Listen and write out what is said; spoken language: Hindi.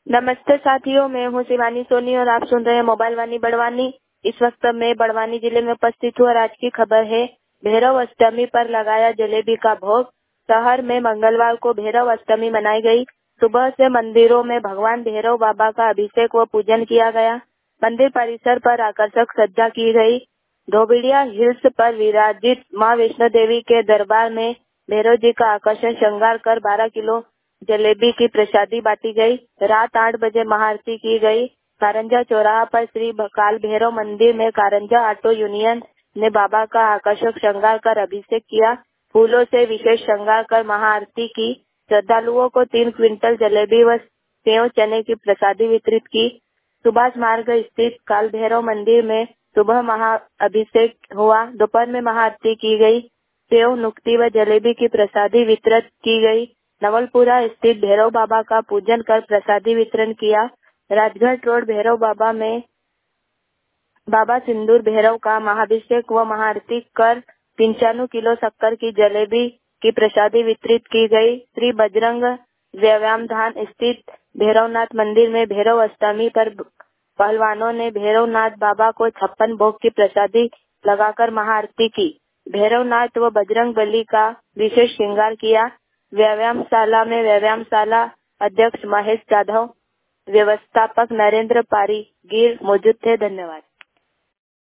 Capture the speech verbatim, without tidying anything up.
नमस्ते साथियों, मैं हूँ शिवानी सोनी और आप सुन रहे हैं मोबाइल वाणी बड़वानी। इस वक्त मैं बड़वानी जिले में उपस्थित हूँ और आज की खबर है भैरव अष्टमी पर लगाया जलेबी का भोग। शहर में मंगलवार को भैरव अष्टमी मनाई गई। सुबह से मंदिरों में भगवान भैरव बाबा का अभिषेक व पूजन किया गया। मंदिर परिसर पर आकर्षक सज्जा की गई। धोबिड़िया हिल्स पर विराजित माँ वैष्णो देवी के दरबार में भैरव जी का आकर्षण श्रृंगार कर बारह किलो जलेबी की प्रसादी बांटी गई। रात आठ बजे महाआरती की गई। कारंजा चौराहा पर श्री काल भैरव मंदिर में कारंजा ऑटो यूनियन ने बाबा का आकर्षक श्रृंगार कर अभिषेक किया। फूलों से विशेष श्रृंगार कर महाआरती की। श्रद्धालुओं को तीन क्विंटल जलेबी व सेव चने की प्रसादी वितरित की। सुभाष मार्ग स्थित काल भैरव मंदिर में सुबह महाअभिषेक हुआ। दोपहर में महाआरती की गई। सेव नुक्ति व जलेबी की प्रसादी वितरित की गई। नवलपुरा स्थित भैरव बाबा का पूजन कर प्रसादी वितरण किया। राजघाट रोड भैरव बाबा में बाबा सिंदूर भैरव का महाअभिषेक व महाआरती कर पंचानवे किलो शक्कर की जलेबी की प्रसादी वितरित की गई। श्री बजरंग व्यायाम धाम स्थित भैरवनाथ मंदिर में भैरव अष्टमी पर पहलवानों ने भैरवनाथ बाबा को छप्पन भोग की प्रसादी लगाकर महाआरती की। भैरवनाथ व बजरंग बली का विशेष श्रृंगार किया। व्यायामशाला में व्यायामशाला अध्यक्ष महेश जाधव, व्यवस्थापक नरेंद्र पारी गिर मौजूद थे। धन्यवाद।